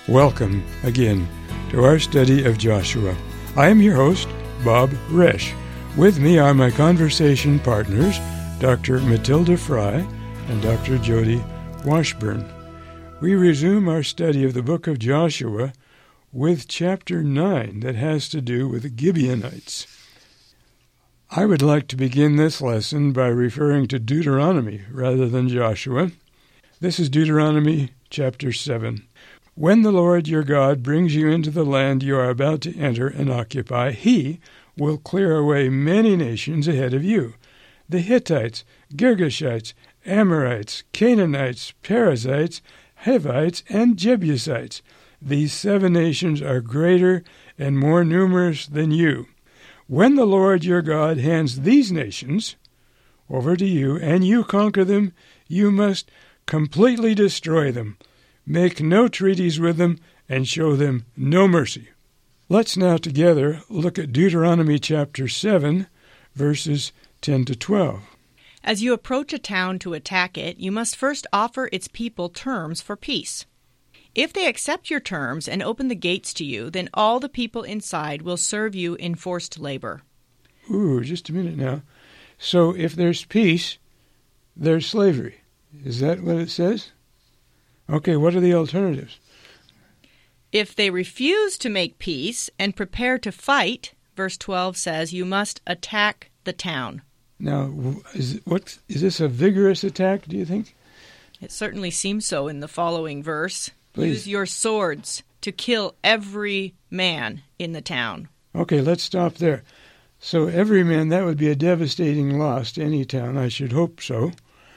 Welcome again to our study of Joshua. I am your host, Bob Resch. With me are my conversation partners, Dr. Matilda Fry and Dr. Jody Washburn. We resume our study of the book of Joshua with chapter 9 that has to do with the Gibeonites. I would like to begin this lesson by referring to Deuteronomy rather than Joshua. This is Deuteronomy chapter 7. When the Lord your God brings you into the land you are about to enter and occupy, he will clear away many nations ahead of you: the Hittites, Girgashites, Amorites, Canaanites, Perizzites, Hivites, and Jebusites. These 7 nations are greater and more numerous than you. When the Lord your God hands these nations over to you and you conquer them, you must completely destroy them. Make no treaties with them, and show them no mercy. Let's now together look at Deuteronomy chapter 7, verses 10 to 12. As you approach a town to attack it, you must first offer its people terms for peace. If they accept your terms and open the gates to you, then all the people inside will serve you in forced labor. Just a minute now. So if there's peace, there's slavery. Is that what it says? Okay, what are the alternatives? If they refuse to make peace and prepare to fight, verse 12 says, you must attack the town. Now, is this a vigorous attack, do you think? It certainly seems so in the following verse. Please. Use your swords to kill every man in the town. Okay, let's stop there. So every man, that would be a devastating loss to any town. I should hope so.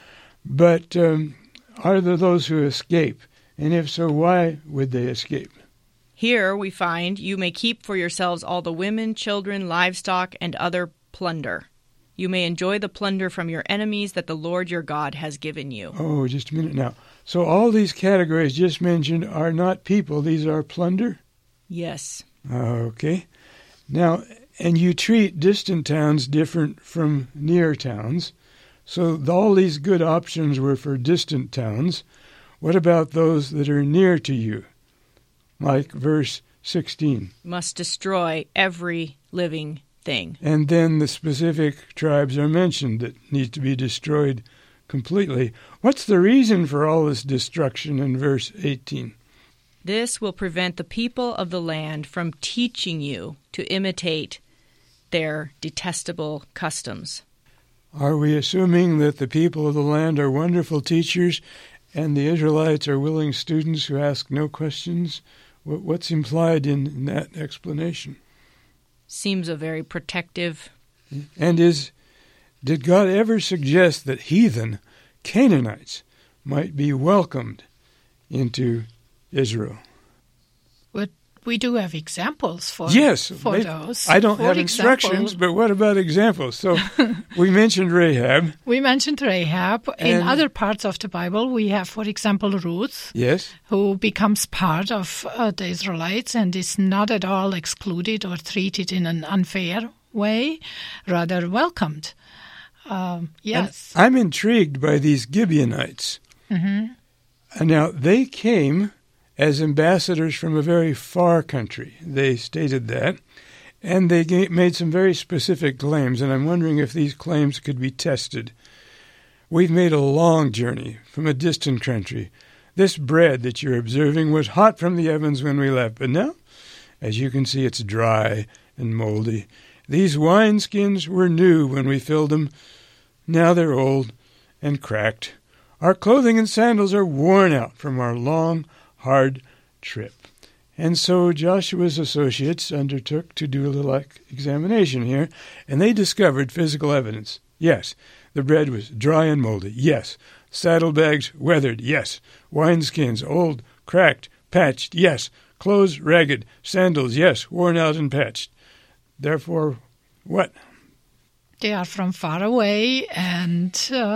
But are there those who escape? And if so, why would they escape? Here we find you may keep for yourselves all the women, children, livestock, and other plunder. You may enjoy the plunder from your enemies that the Lord your God has given you. Oh, just a minute now. So all these categories just mentioned are not people. These are plunder? Yes. Okay. Now, and you treat distant towns different from near towns. So all these good options were for distant towns. What about those that are near to you? Like verse 16. Must destroy every living thing. And then the specific tribes are mentioned that need to be destroyed completely. What's the reason for all this destruction in verse 18? This will prevent the people of the land from teaching you to imitate their detestable customs. Are we assuming that the people of the land are wonderful teachers and the Israelites are willing students who ask no questions? What's implied in that explanation? Seems a very protective. And did God ever suggest that heathen Canaanites might be welcomed into Israel? But we do have examples for those. I don't have instructions, but what about examples? So we mentioned Rahab. We mentioned Rahab. In other parts of the Bible, we have, for example, Ruth, yes, who becomes part of the Israelites and is not at all excluded or treated in an unfair way, rather welcomed. Yes. And I'm intrigued by these Gibeonites. Mm-hmm. Now, they came as ambassadors from a very far country. They stated that. And they made some very specific claims, and I'm wondering if these claims could be tested. We've made a long journey from a distant country. This bread that you're observing was hot from the ovens when we left, but now, as you can see, it's dry and moldy. These wineskins were new when we filled them. Now they're old and cracked. Our clothing and sandals are worn out from our long, hard trip. And so Joshua's associates undertook to do a little examination here, and they discovered physical evidence. Yes, the bread was dry and moldy. Yes, saddlebags weathered. Yes, wineskins old, cracked, patched. Yes, clothes ragged. Sandals, yes, worn out and patched. Therefore, what? They are from far away, and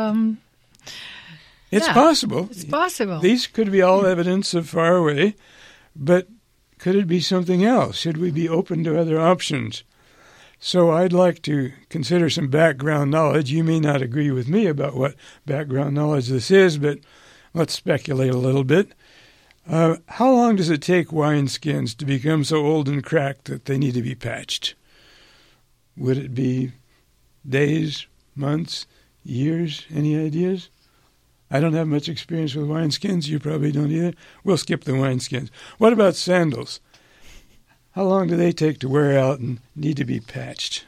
it's possible. It's possible. These could be all evidence of far away, but could it be something else? Should we be open to other options? So I'd like to consider some background knowledge. You may not agree with me about what background knowledge this is, but let's speculate a little bit. How long does it take wineskins to become so old and cracked that they need to be patched? Would it be days, months, years? Any ideas? I don't have much experience with wineskins. You probably don't either. We'll skip the wineskins. What about sandals? How long do they take to wear out and need to be patched?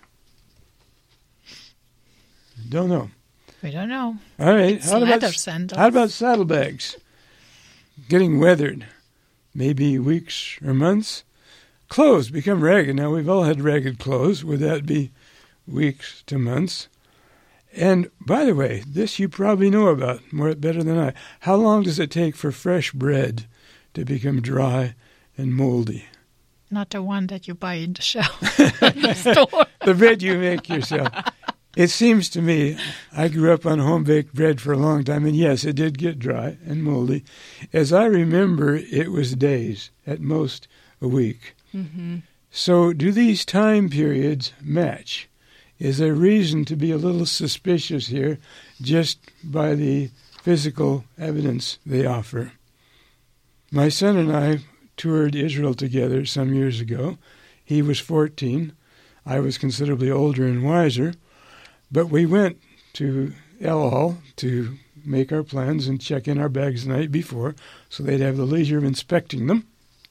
Don't know. We don't know. All right. How about saddlebags? Getting weathered. Maybe weeks or months. Clothes become ragged. Now, we've all had ragged clothes. Would that be weeks to months? And, by the way, this you probably know about better than I. How long does it take for fresh bread to become dry and moldy? Not the one that you buy in the shelf in the store. The bread you make yourself. It seems to me, I grew up on home-baked bread for a long time, and yes, it did get dry and moldy. As I remember, it was days, at most a week. Mm-hmm. So do these time periods match? Is there reason to be a little suspicious here just by the physical evidence they offer? My son and I toured Israel together some years ago. He was 14. I was considerably older and wiser. But we went to El Al to make our plans and check in our bags the night before so they'd have the leisure of inspecting them.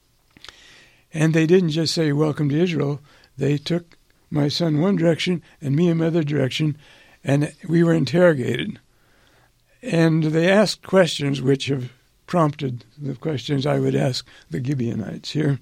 And they didn't just say, "Welcome to Israel." They took my son one direction and me another direction, and we were interrogated. And they asked questions which have prompted the questions I would ask the Gibeonites here.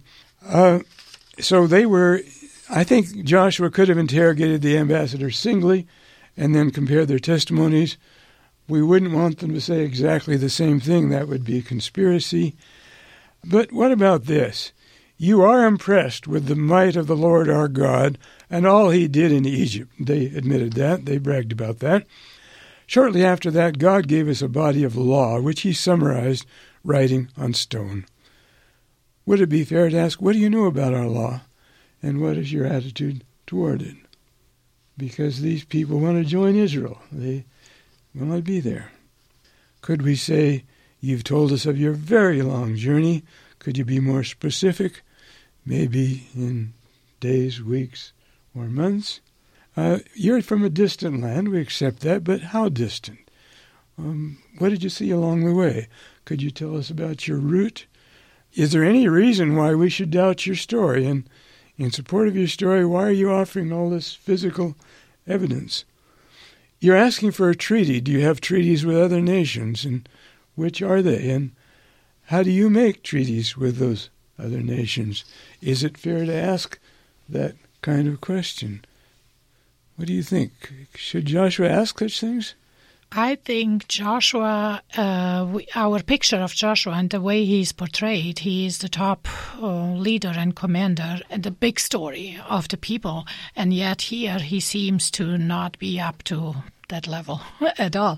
So they were, I think Joshua could have interrogated the ambassadors singly and then compared their testimonies. We wouldn't want them to say exactly the same thing. That would be a conspiracy. But what about this? You are impressed with the might of the Lord our God and all he did in Egypt. They admitted that. They bragged about that. Shortly after that, God gave us a body of law, which he summarized, writing on stone. Would it be fair to ask, what do you know about our law, and what is your attitude toward it? Because these people want to join Israel. They will not be there. Could we say, you've told us of your very long journey. Could you be more specific? Maybe in days, weeks, or months? You're from a distant land. We accept that, but how distant? What did you see along the way? Could you tell us about your route? Is there any reason why we should doubt your story? And in support of your story, why are you offering all this physical evidence? You're asking for a treaty. Do you have treaties with other nations? And which are they? And how do you make treaties with those other nations? Is it fair to ask that kind of question? What do you think? Should Joshua ask such things? I think Joshua, our picture of Joshua and the way he's portrayed, he is the top leader and commander and the big story of the people. And yet here he seems to not be up to that level at all.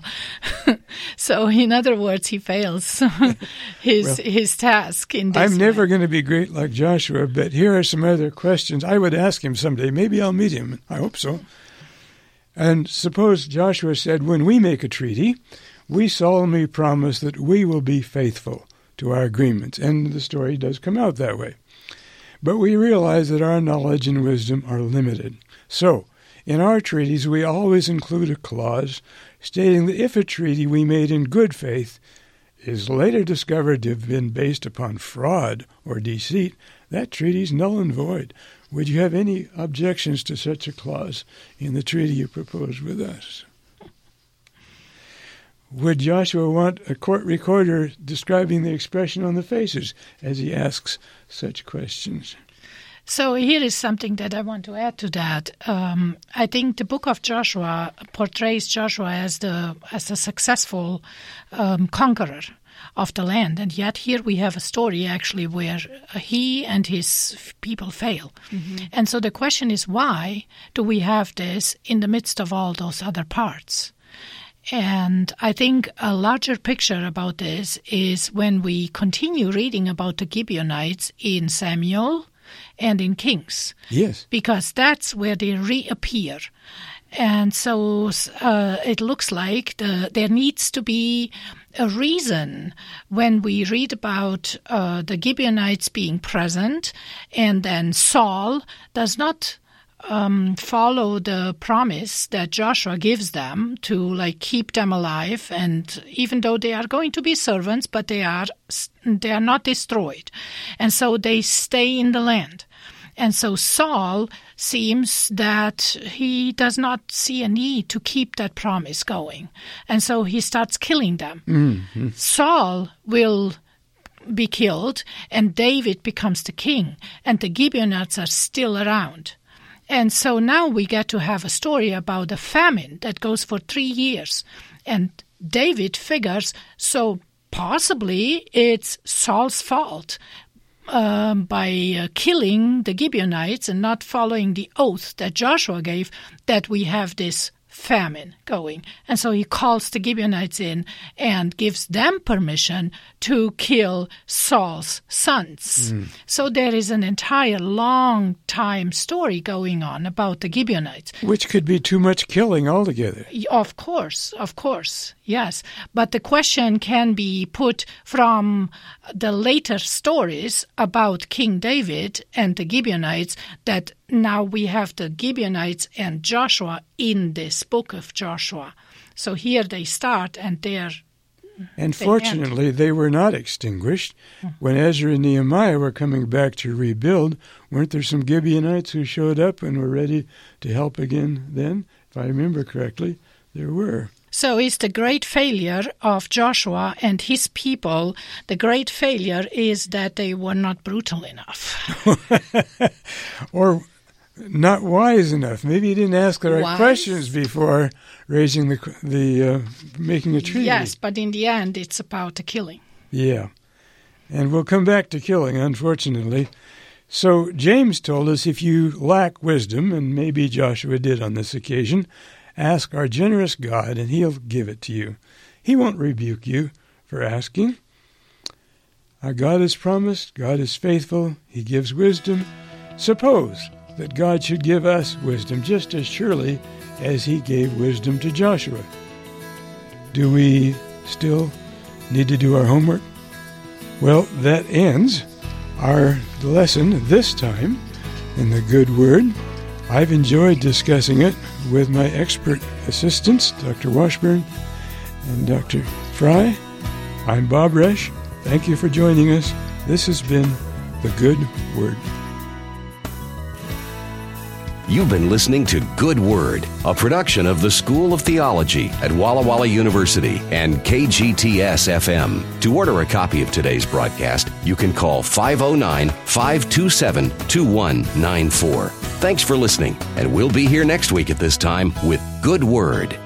So in other words, he fails his task in this I'm never going to be great like Joshua, but here are some other questions I would ask him someday. Maybe I'll meet him. I hope so. And suppose Joshua said, when we make a treaty, we solemnly promise that we will be faithful to our agreements. And the story does come out that way. But we realize that our knowledge and wisdom are limited. So, in our treaties, we always include a clause stating that if a treaty we made in good faith is later discovered to have been based upon fraud or deceit, that treaty is null and void. Would you have any objections to such a clause in the treaty you propose with us? Would Joshua want a court recorder describing the expression on the faces as he asks such questions? So here is something that I want to add to that. I think the book of Joshua portrays Joshua as a successful conqueror of the land. And yet here we have a story actually where he and his people fail. Mm-hmm. And so the question is, why do we have this in the midst of all those other parts? And I think a larger picture about this is when we continue reading about the Gibeonites in Samuel and in Kings. Yes. Because that's where they reappear. And so it looks like there needs to be a reason when we read about the Gibeonites being present, and then Saul does not follow the promise that Joshua gives them to keep them alive, and even though they are going to be servants, but they are not destroyed, and so they stay in the land. And so Saul seems that he does not see a need to keep that promise going, and so he starts killing them. Mm-hmm. Saul will be killed, and David becomes the king, and the Gibeonites are still around. And so now we get to have a story about a famine that goes for 3 years. And David figures, so possibly it's Saul's fault by killing the Gibeonites and not following the oath that Joshua gave, that we have this famine going. And so he calls the Gibeonites in and gives them permission to kill Saul's sons. So there is an entire long time story going on about the Gibeonites. Which could be too much killing altogether. Of course, yes. But the question can be put from the later stories about King David and the Gibeonites, that now we have the Gibeonites and Joshua in this book of Joshua. So here they start, and and fortunately, they were not extinguished. When Ezra and Nehemiah were coming back to rebuild, weren't there some Gibeonites who showed up and were ready to help again then? If I remember correctly, there were. So is the great failure of Joshua and his people, the great failure is that they were not brutal enough. Or not wise enough. Maybe he didn't ask the right questions before raising making a treaty. Yes, but in the end, it's about the killing. Yeah, and we'll come back to killing, unfortunately. So James told us, if you lack wisdom, and maybe Joshua did on this occasion, ask our generous God, and he'll give it to you. He won't rebuke you for asking. Our God has promised. God is faithful. He gives wisdom. Suppose that God should give us wisdom just as surely as he gave wisdom to Joshua. Do we still need to do our homework? Well, that ends our lesson this time in the Good Word. I've enjoyed discussing it with my expert assistants, Dr. Washburn and Dr. Fry. I'm Bob Resch. Thank you for joining us. This has been the Good Word. You've been listening to Good Word, a production of the School of Theology at Walla Walla University and KGTS-FM. To order a copy of today's broadcast, you can call 509-527-2194. Thanks for listening, and we'll be here next week at this time with Good Word.